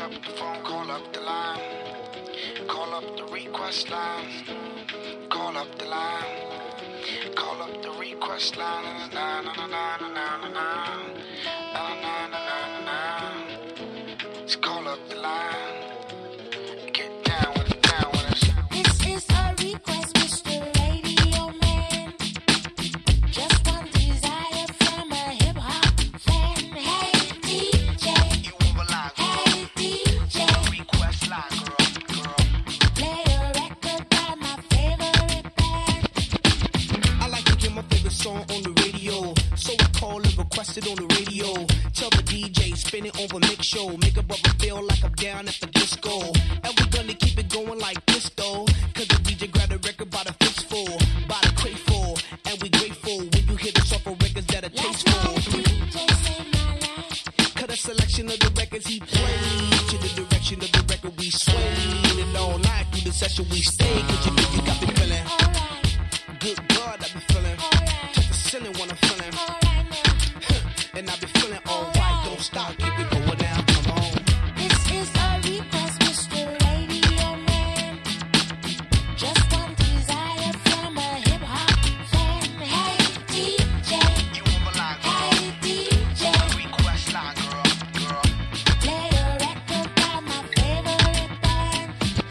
up the phone, call up the line. Call up the request line. Call up the line. Call up the request line. Na na na na na na na na na na na na. Just call up the line. Get down with it, down with it. This is a request, Mr. Radio Man. Just one desire from a hip hop fan. Hey DJ, You move a line, girl. hey DJ, Request line, girl. play a record by my favorite band. I like to get my favorite song on the radio, so I call and request it on the radio. Tell the DJ, spin it over mix show, make a brother feel like I'm down at the disco. And we're gonna keep it going like this though, cause the DJ grabbed the record by the fistful, by the crateful, and we grateful when you hear us off of records that are Last tasteful. night DJ saved my life. Cut a selection of the records he played, to the direction of the record we swayed, and all night through the session we stayed, cause you know you got me feeling. Alright, Good God, I be feeling. alright, Touch the ceiling when I'm feeling. alright now. And I be feeling alright. Don't stop, keep it going down. Come on. This is a request, Mr. Radio Man. Just one desire from a hip hop fan. Hey DJ, You move a line, girl. hey DJ, Request line, girl. play a record by my favorite band.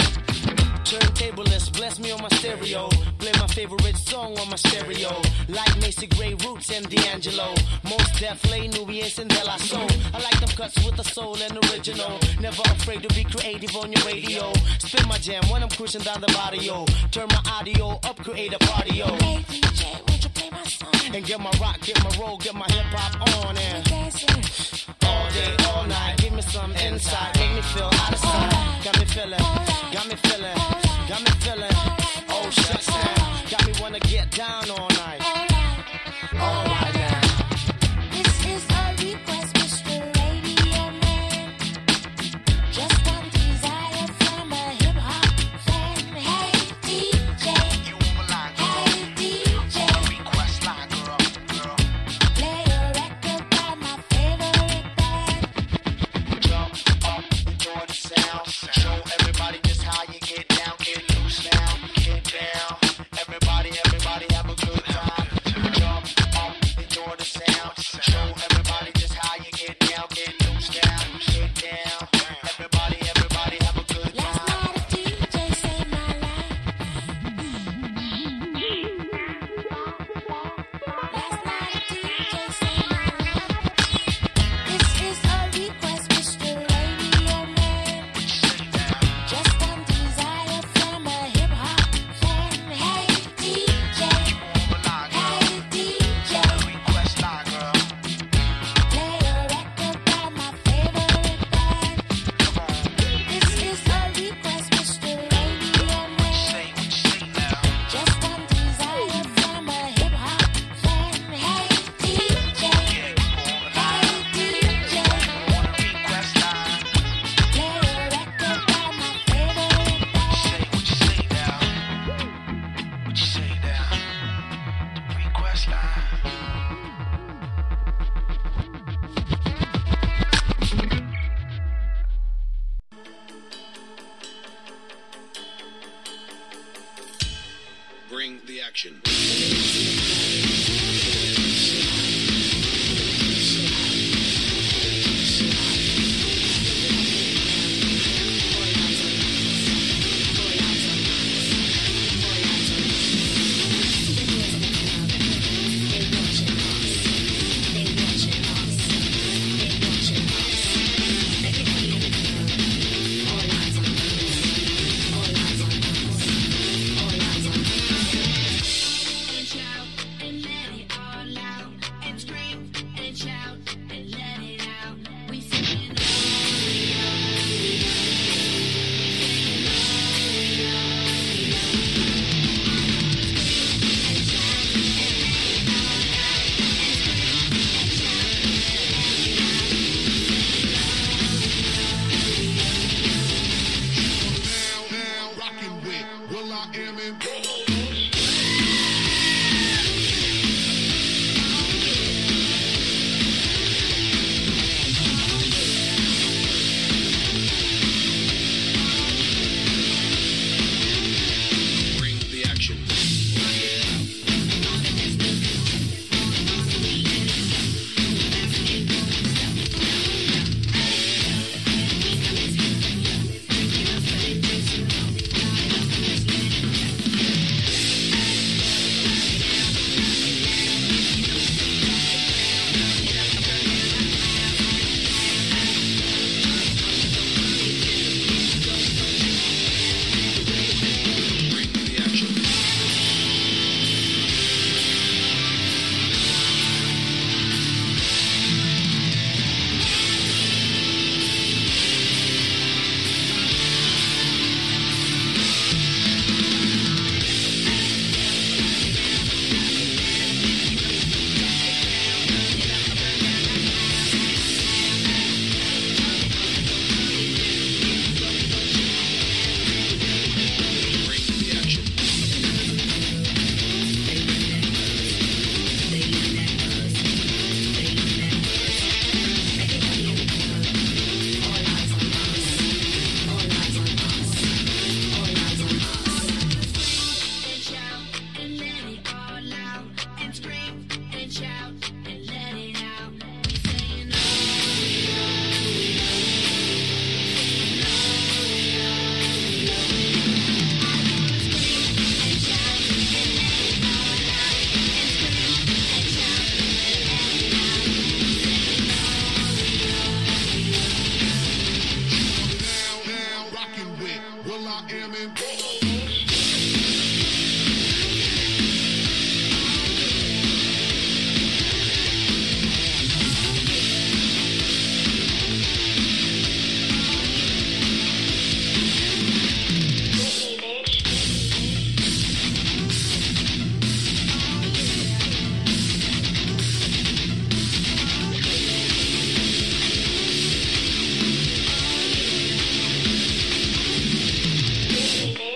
Turntablist, bless me on my stereo. Play my favorite song on my stereo. Like Macy Gray Roots and D'Angelo. Most definitely Nubians and De La Soul. I like them cuts with the soul and original. Never afraid to be creative on your radio. Spin my jam when I'm cruising down the barrio. Turn my audio up, create a party, yo. Hey DJ, won't you play my song? And get my rock, get my roll, get my hip hop on and Dancing, all day, all night. Give me some insight, make me feel out of sight. Got me feeling, got me feeling, got me feeling. Oh shucks now, got me wanna get down all night. All right now. this is a request, Mr. Radio Man. Just one desire from a hip hop fan. Hey DJ, You move a line, girl. hey DJ, Request line, girl. play a record by my favorite band. Jump up, enjoy the sound. Show everybody just how you get down. Get loose now, get down. Everybody have a good time. Jump up, enjoy the sound. Show everybody just how you get down. Get loose now, get down. Everybody have a good Last time. night a DJ saved my life. Last night a DJ saved my life. This is a request, Mr. Radio Man. Just one desire from a hip hop fan. Hey DJ, Move a line, girl. hey DJ, Request line, girl. play a record by my favorite band. Come on, This is a request, Mr. Radio Man. say what you say now. Just one desire from a hip hop fan. Hey DJ, Yeah, you move a line. hey DJ, On the request line. play a record by my favorite band. Say what you say now. What you say now. The request line. Bring the action. I am in. Baby.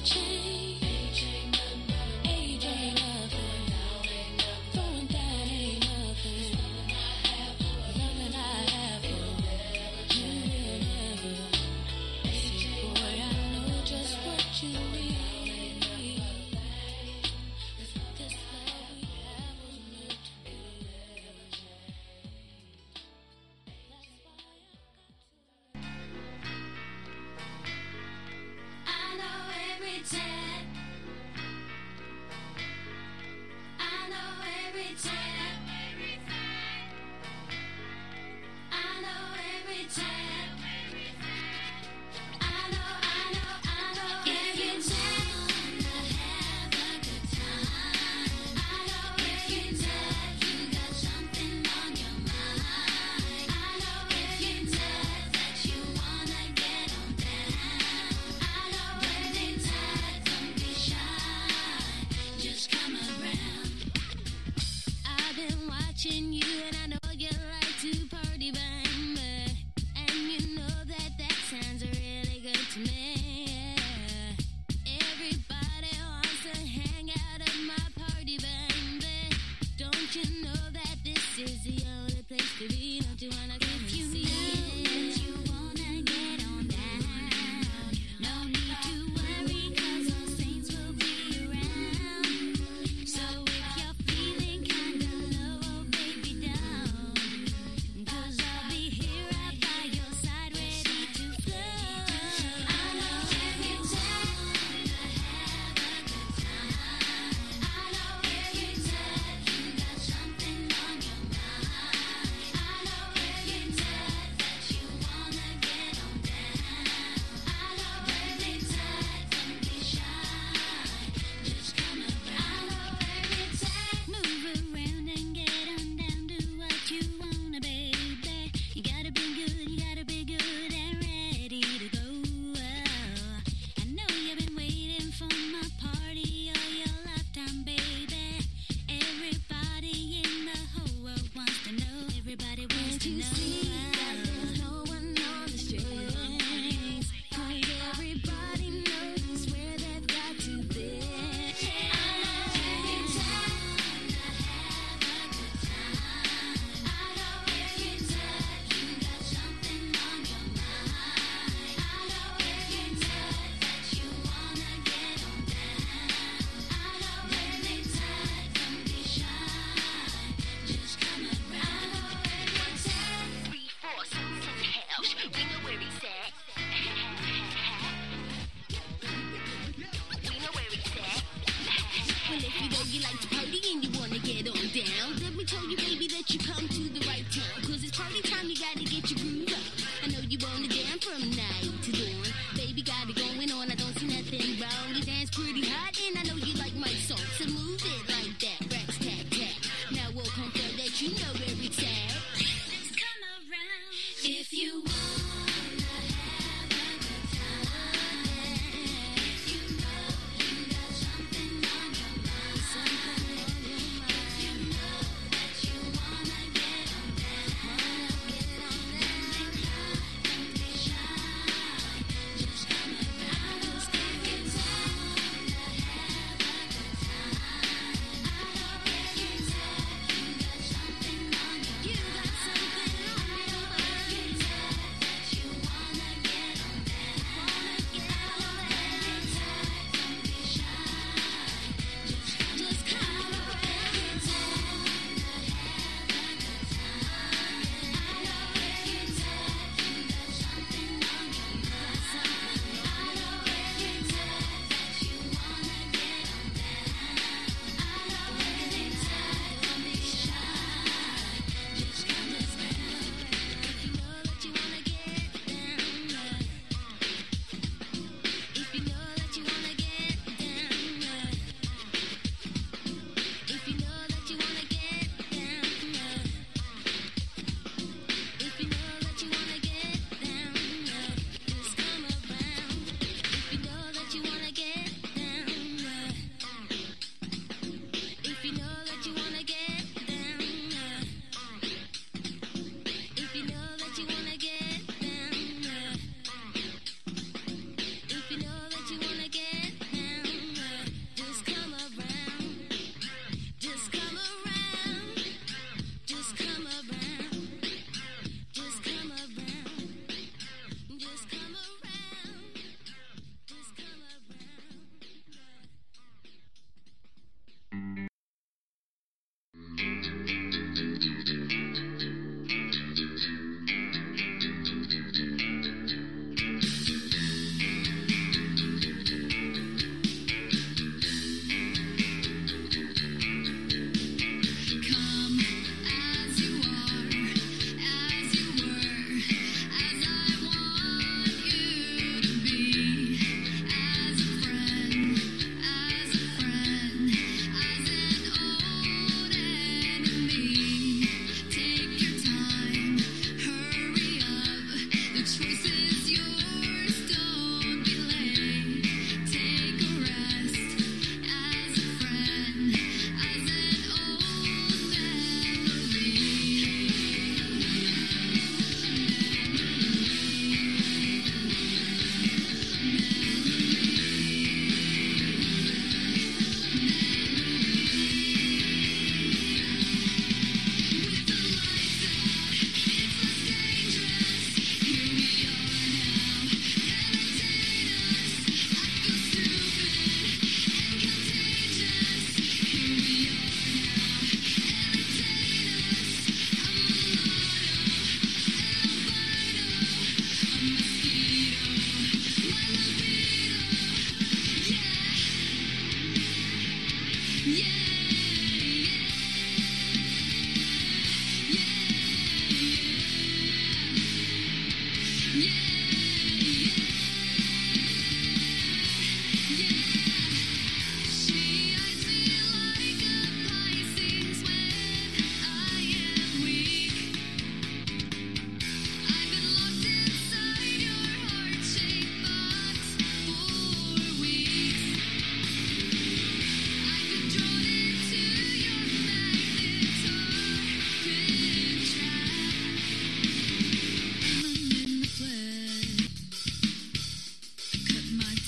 I know every time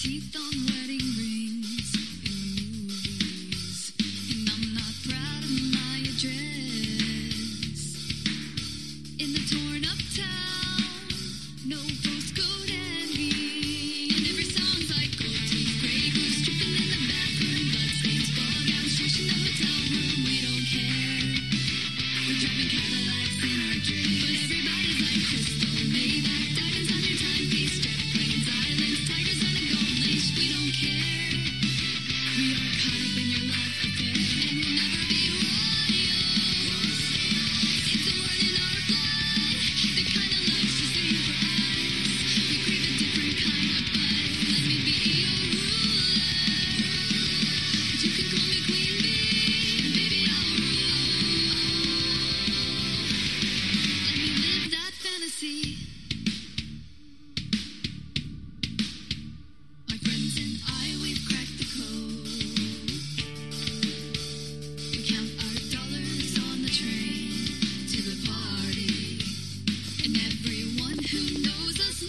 teeth on wedding rings in the movies, and I'm not proud of my address. In the torn up town, no postcode envy, and every song's like gold teeth, gray goose dripping in the bathroom, bloodstains, ball gowns, trash in the hotel room. We don't care. We're driving Cadillacs in our dreams, but everybody's like crystal, Maybach, diamonds on your timepiece, jet planes, islands, tigers on a gold leash. We don't care. We are caught up in your love affair, and we'll never be royals. It's a word in our blood, the kind of love she's saying for us. We crave a different kind of buzz. Let me be your ruler. You can call me Queen Bee, and baby I'll rule. Let me live that fantasy. My friends and I, we've cracked the code. We count our dollars on the train to the party, and everyone who knows us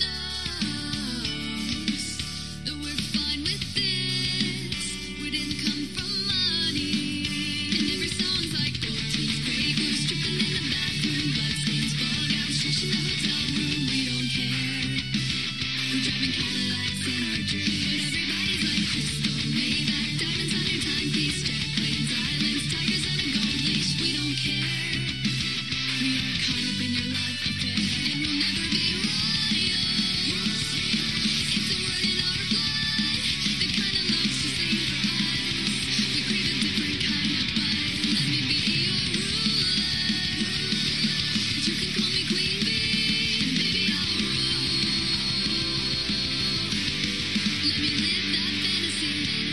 knows that we're fine with this. We didn't come from money, and every song's like gold teeth, gray goose dripping in the bathroom, bloodstains, ball gowns, trash in the hotel room. We don't care. We're driving Cadillacs in our dreams, but everybody's like crystal, Maybach, diamonds on your timepiece, jet planes, islands, tigers on a gold leash. We don't care. We are caught up in your love affair, and we'll never be royals. It's a word in our blood, the kind of love she's saying for us. We crave a different kind of buzz. Let me be your ruler. You can call me Queen Bee, and baby I'll rule. Let me live that fantasy.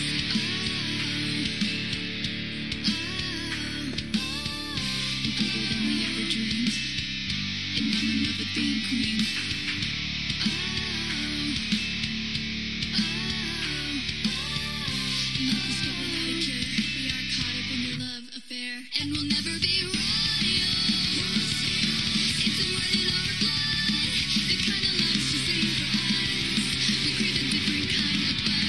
Bigger than we ever dreamed, and I'm in love with being queen. Love is good without a cure. We are caught up in your love affair, and we'll never be royals. It's a word in our blood, the kind of love she's saying for us. We crave a different kind of buzz.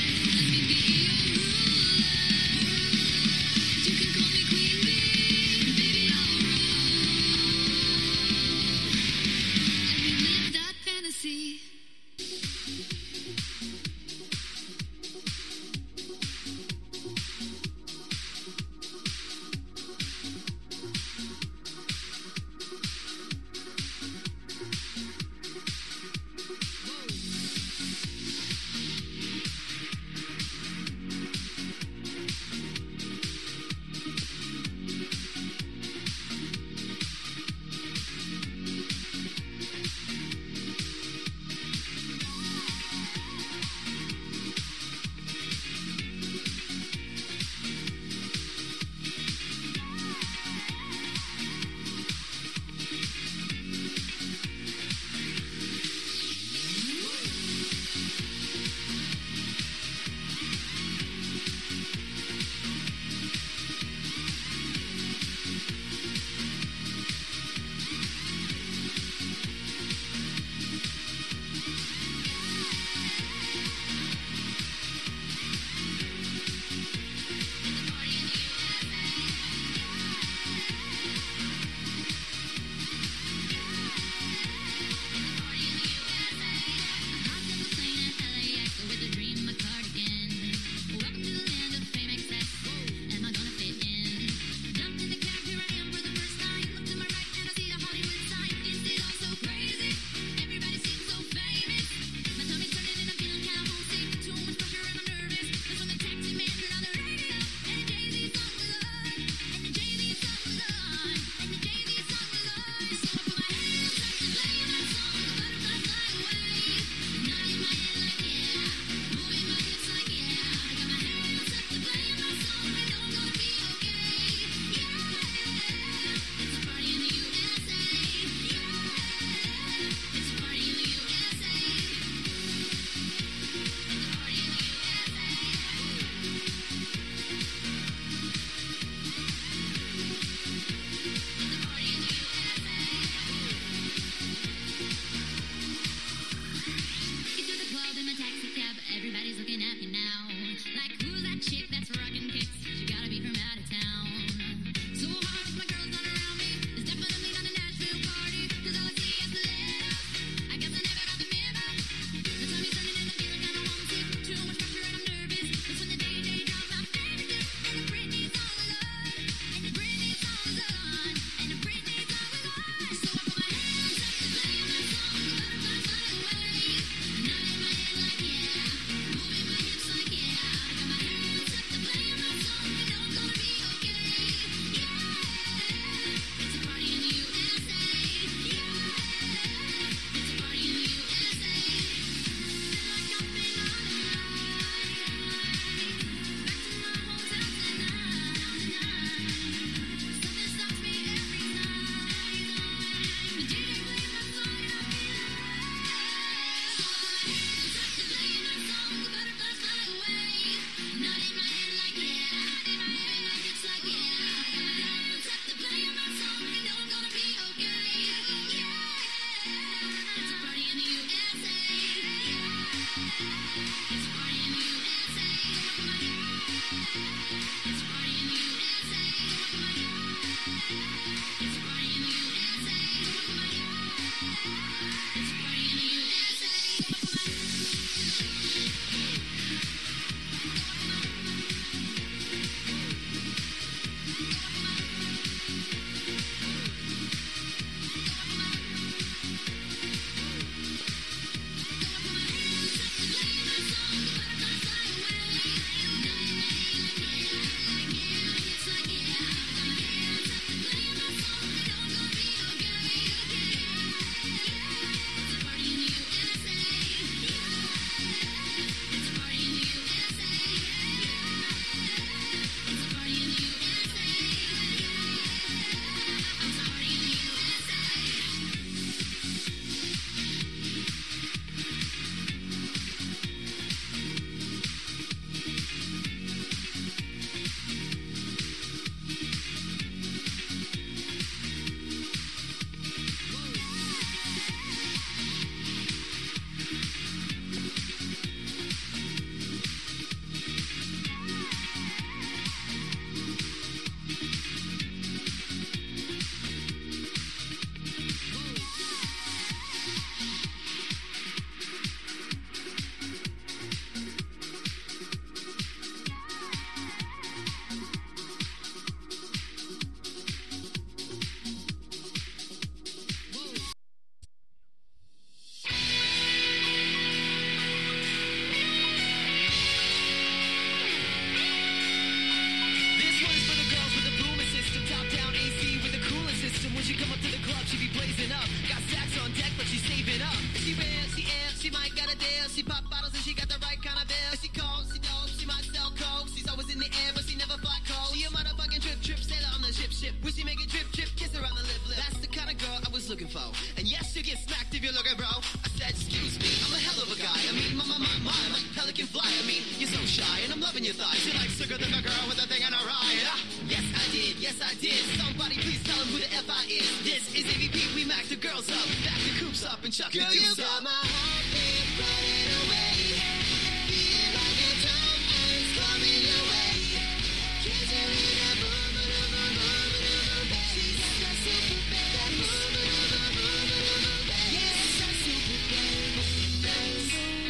looking for. And yes, you get smacked if you're looking, bro. I said, excuse me, I'm a hell of a guy. I mean, my, like pelican fly. I mean, you're so shy, and I'm loving your thighs. You're like sicker than a girl with a thing on her eye. Yes, I did. Somebody please tell him who the F I is. This is AVP, we mac the girls up. Back the coops up and chuck the Girl, juice you got up. my heartbeat running away. Feeling like a drum and it's coming your way. Can't you hear that boom, boom, boom, boom, boom, boom? She's a super bass. That boom, boom, boom, boom, boom, boom, bass. Yes, a super bass.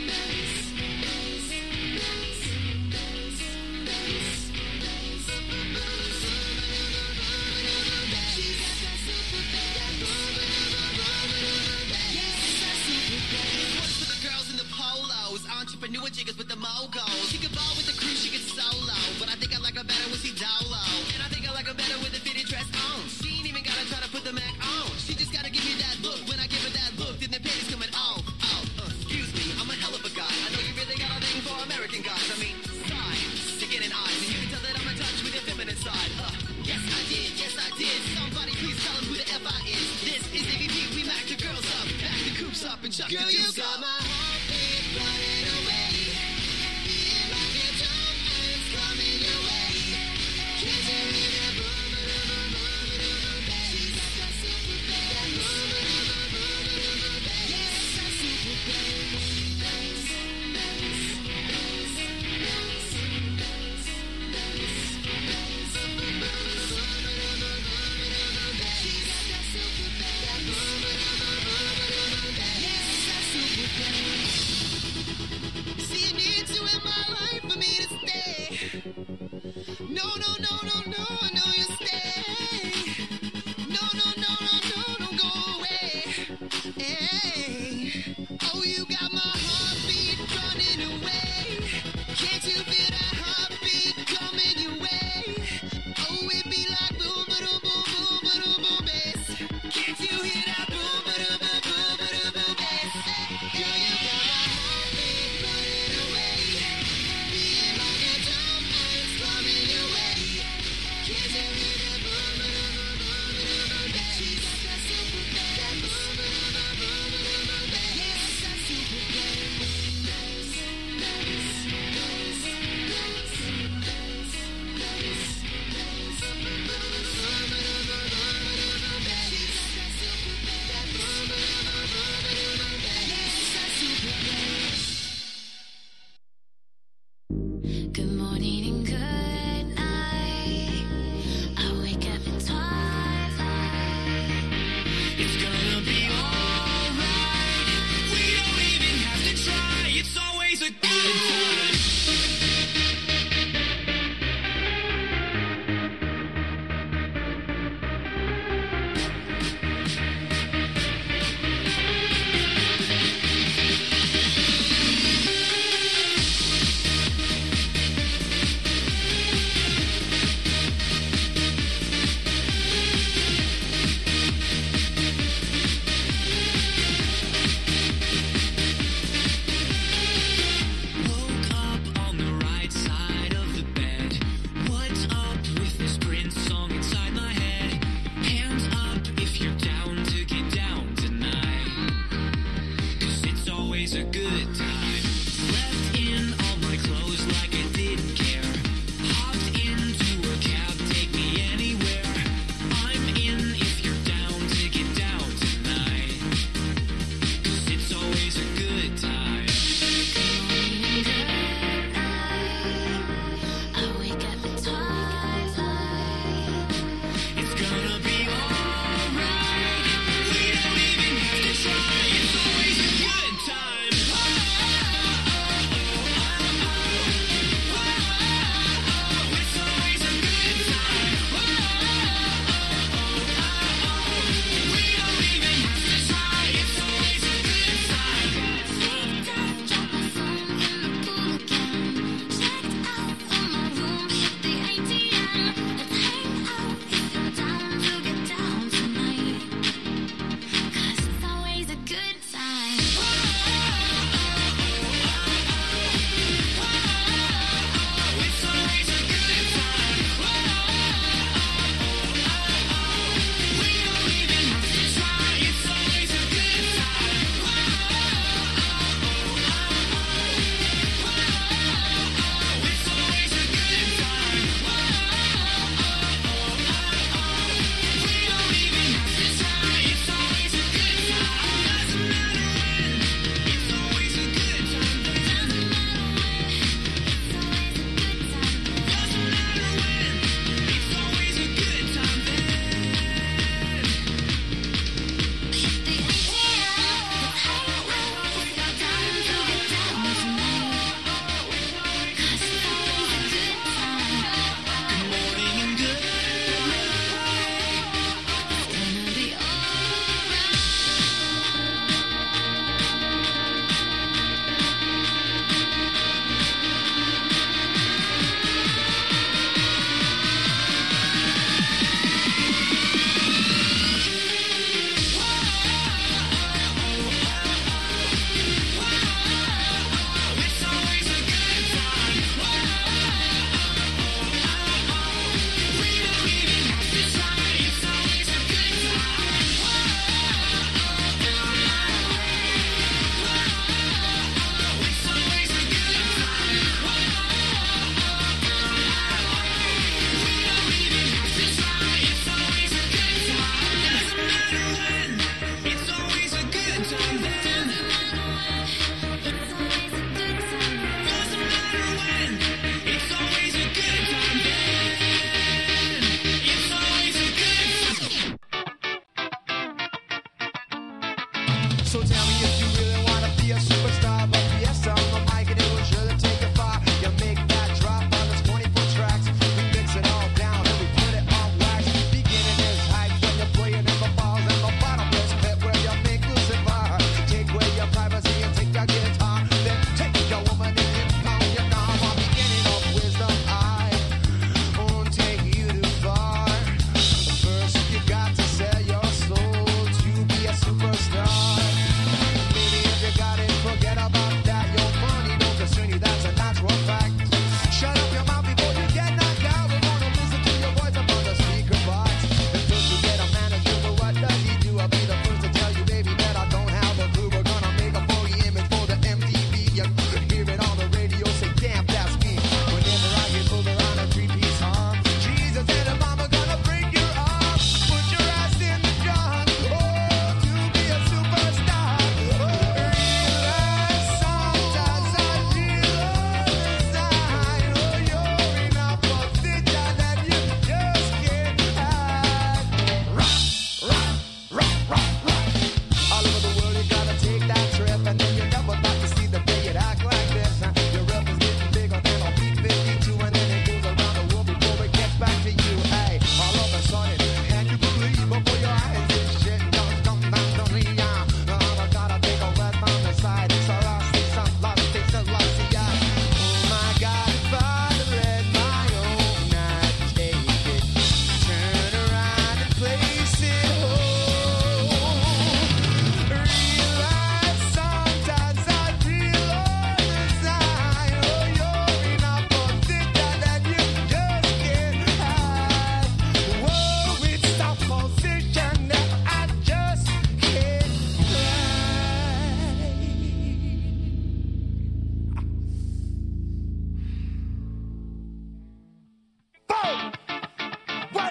Entrepreneur jiggers with the mogos. She could ball with the crew, she could solo. But I think I like her better when she dolo. And I think I like her better with the fitted dress on. She ain't even gotta try to put the Mac on. She just gotta give me that look. When I give her that look, then the panties coming off. Excuse me, I'm a hell of a guy. I know you really got a thing for American guys. I mean, side, skin and eyes. And you can tell that I'm in touch with your feminine side. Yes, I did. Somebody please tell him who the F I is. This is AVP, we mac the girls up. Back the coops up and chuck Girl, the you juice got up. my heartbeat running away. Feeling like a drum and it's coming your way. Can't you hear that boom, boom, boom, boom, boom,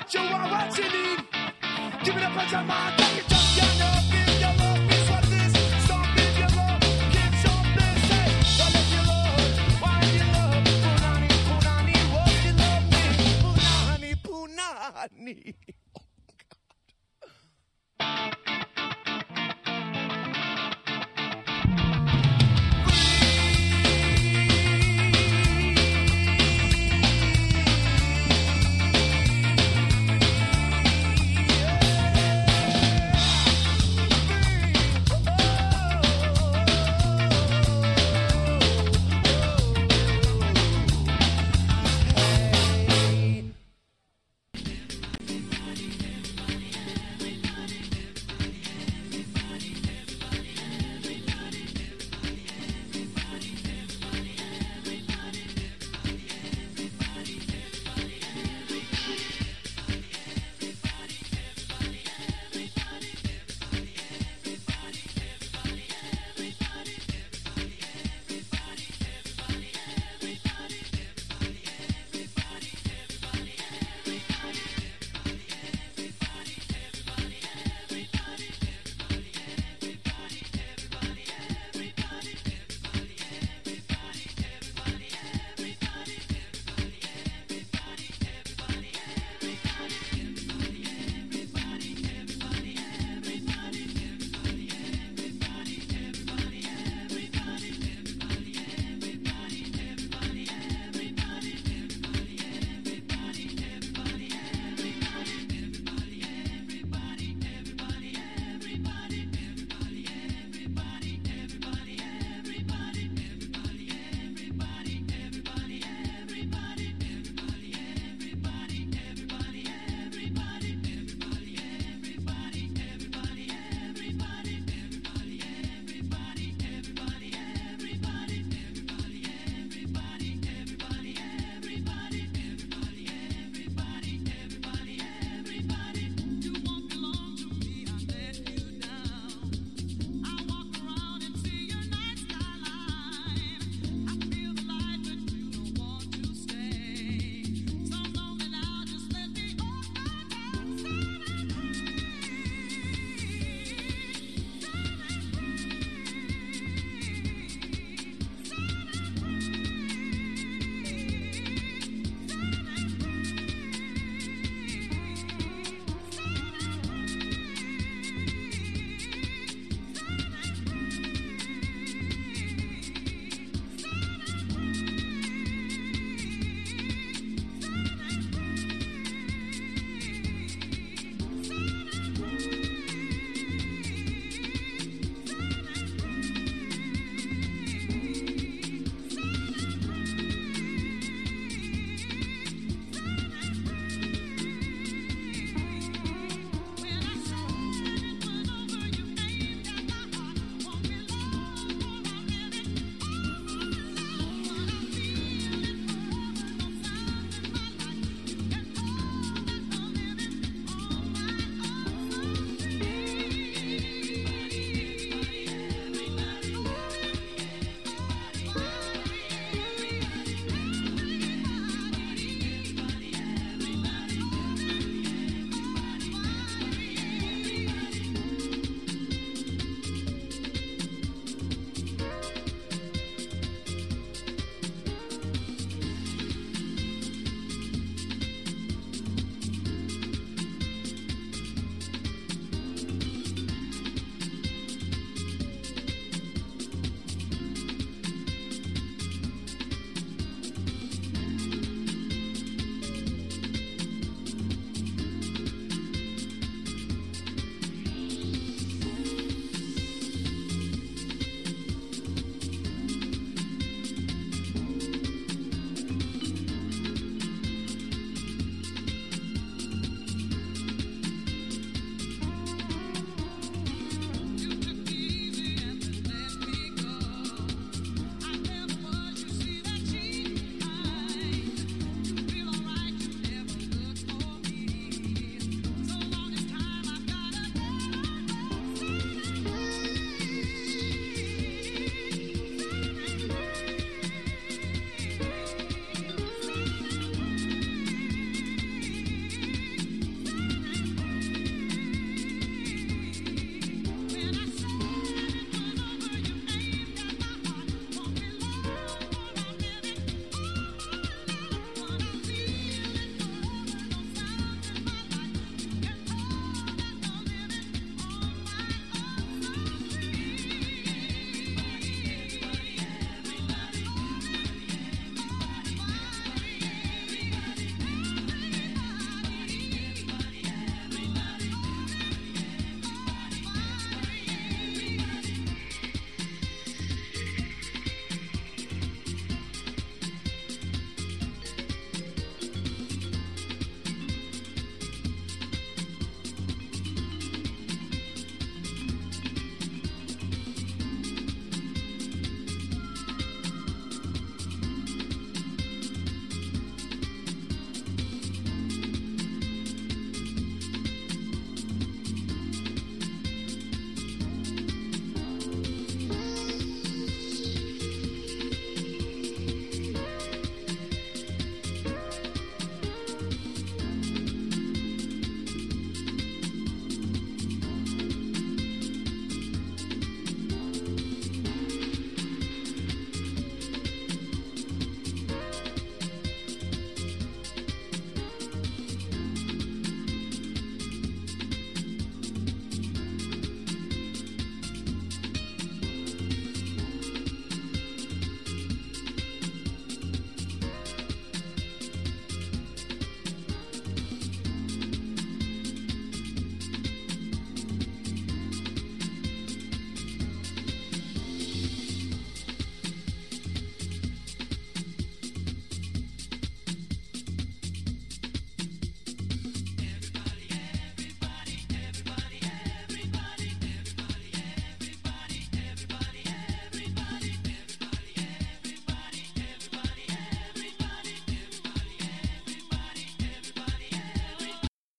what you want, what you need. Give it up at your mind, take it up, you know. Give your love, this what it is. Stop with your love, give some bliss. Hey, don't let your love, why you love? Punani, punani, what you love me? Punani, punani.